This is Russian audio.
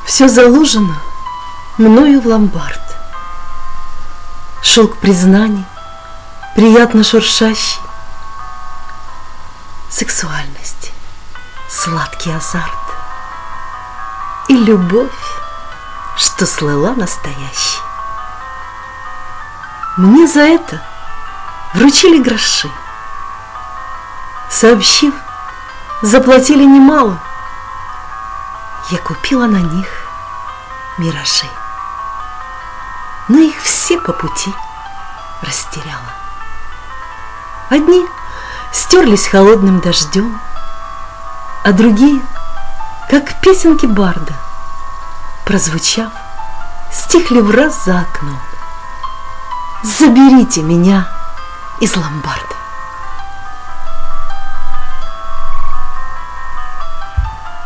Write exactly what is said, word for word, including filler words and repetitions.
Все заложено мною в ломбард. Шелк признаний, приятно шуршащий, сексуальность, сладкий азарт и любовь, что слыла настоящей. Мне за это вручили гроши. Сообщив, заплатили немало. Я купила на них миражи, но их все по пути растеряла. Одни стерлись холодным дождем, а другие, как песенки барда, прозвучав, стихли враз за окном. Заберите меня из ломбарда.